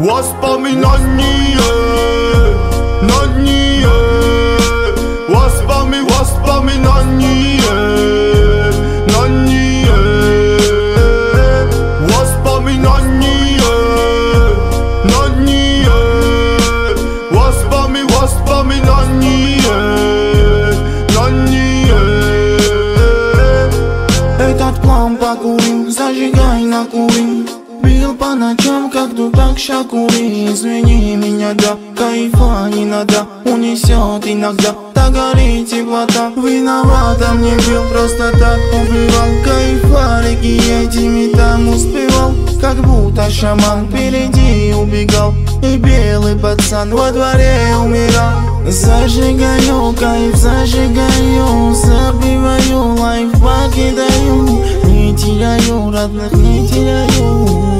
Воспоминания на дне, воспоминания на дне, воспоминания на дне, воспоминания на дне. Этот план покурим, зажигай на курим. Бил по ночам, как дурак Шакури. Извини меня, да, кайфа не надо, унесет иногда. Так горит теплота, виновата мне бил, просто так убивал. Кайфарики этими там успевал, как будто шаман впереди убегал. И белый пацан во дворе умирал. Зажигаю кайф, зажигаю, забиваю, лайф покидаю. Не теряю родных, не теряю.